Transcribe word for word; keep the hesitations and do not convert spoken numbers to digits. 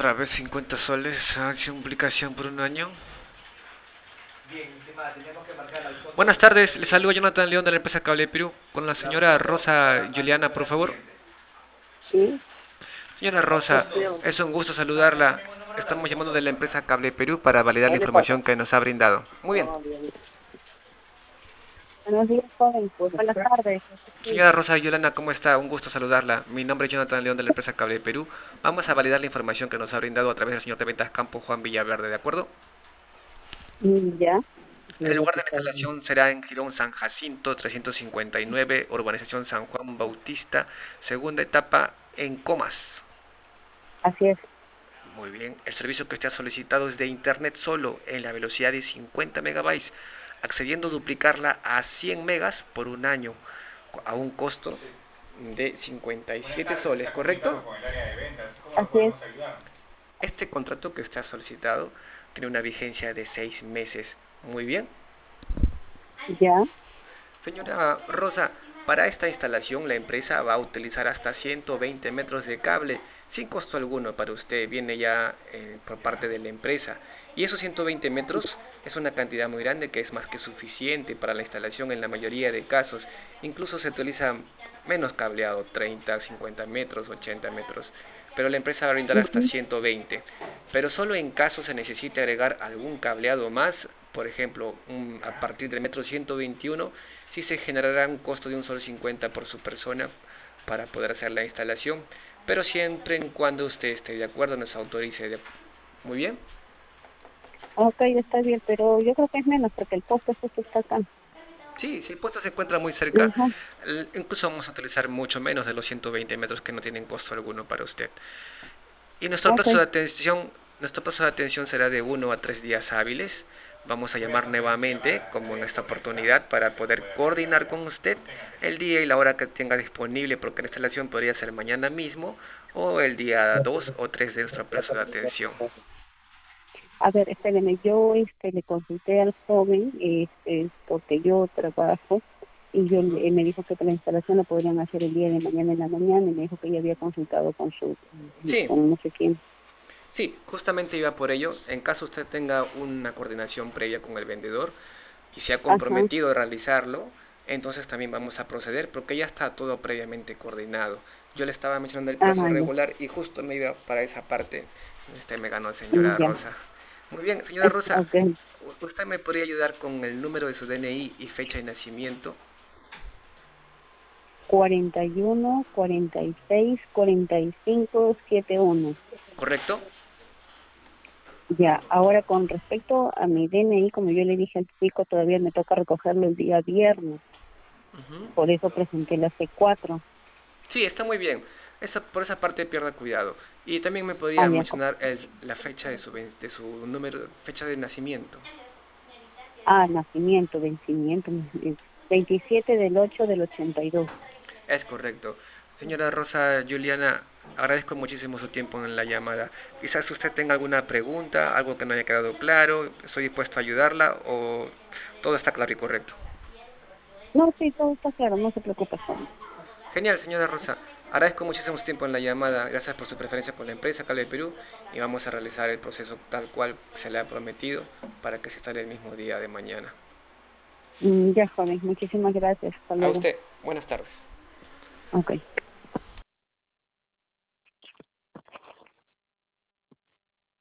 Otra vez cincuenta soles, acción publicación por un año. Buenas tardes, les saludo Jonathan León de la empresa Cable Perú con la señora Rosa Juliana, por favor. Sí, Señora Rosa, es un gusto saludarla. Estamos llamando de la empresa Cable Perú para validar la ¿qué le pasa? información que nos ha brindado. Muy bien. No, bien. Buenos días, joven. Buenas tardes. Sí, Señora Rosa Juliana, ¿cómo está? Un gusto saludarla. Mi nombre es Jonathan León de la empresa Cable Perú. Vamos a validar la información que nos ha brindado a través del señor de ventas Campo Juan Villaverde, ¿de acuerdo? mm, ya. El lugar de la instalación será en Girón San Jacinto trescientos cincuenta y nueve, urbanización San Juan Bautista, segunda etapa en Comas. Así es. Muy bien, el servicio que usted ha solicitado es de internet solo en la velocidad de cincuenta megabytes, accediendo a duplicarla a cien megas por un año, a un costo de cincuenta y siete soles, ¿correcto? Así es. Este contrato que usted ha solicitado tiene una vigencia de seis meses. Muy bien. Ya. Señora Rosa, para esta instalación la empresa va a utilizar hasta ciento veinte metros de cable sin costo alguno para usted, viene ya eh, por parte de la empresa. Y esos ciento veinte metros es una cantidad muy grande que es más que suficiente para la instalación en la mayoría de casos. Incluso se utiliza menos cableado, treinta, cincuenta metros, ochenta metros. Pero la empresa va a brindar hasta Ujú. ciento veinte. Pero solo en caso se necesite agregar algún cableado más, por ejemplo, un, a partir del metro ciento veintiuno, sí se generará un costo de un solo cincuenta por su persona para poder hacer la instalación, pero siempre en cuando usted esté de acuerdo, nos autorice. De... Muy bien. Ok, está bien, pero yo creo que es menos porque el poste justo está acá. Sí, si el puesto se encuentra muy cerca, Ajá. incluso vamos a utilizar mucho menos de los ciento veinte metros que no tienen costo alguno para usted. Y nuestro Ok. plazo de atención, nuestro plazo de atención será de uno a tres días hábiles. Vamos a llamar nuevamente, como en esta oportunidad, para poder coordinar con usted el día y la hora que tenga disponible, porque la instalación podría ser mañana mismo o el día dos o tres de nuestro plazo de atención. A ver, espérenme, yo este, le consulté al joven, este, porque yo trabajo, y yo le- me dijo que la instalación la podrían hacer el día de mañana en la mañana, y me dijo que ya había consultado con su, Sí, con no sé quién. sí, justamente iba por ello. En caso usted tenga una coordinación previa con el vendedor y se ha Ajá, comprometido a realizarlo, entonces también vamos a proceder porque ya está todo previamente coordinado. Yo le estaba mencionando el plazo ajá, ya. regular y justo me iba para esa parte. Este me ganó Mm, señora ya. Rosa. Muy bien, señora Rosa, Ok. ¿usted me podría ayudar con el número de su D N I y fecha de nacimiento? cuarenta y uno, cuarenta y seis, cuarenta y cinco, setenta y uno. ¿Correcto? Ya, ahora con respecto a mi D N I, como yo le dije al chico, todavía me toca recogerlo el día viernes, Ujú. por eso presenté la C cuatro. Sí, está muy bien. Esa, por esa parte pierda cuidado. Y también me Ah, podría ya. co- mencionar el- la fecha de su, ven- de su número, fecha de nacimiento. Ah, nacimiento, vencimiento, eh, veintisiete del ocho del ochenta y dos. Es correcto. Señora Rosa Juliana, agradezco muchísimo su tiempo en la llamada. Quizás usted tenga alguna pregunta, algo que no haya quedado claro, estoy dispuesto a ayudarla o todo está claro y correcto. No, sí, todo está claro, no se preocupe, joven. Genial, señora Rosa. Agradezco muchísimo su tiempo en la llamada. Gracias por su preferencia por la empresa Cable Perú y vamos a realizar el proceso tal cual se le ha prometido para que se instale el mismo día de mañana. Mm, ya, joven, muchísimas gracias. Hasta A luego. usted, buenas tardes. Ok.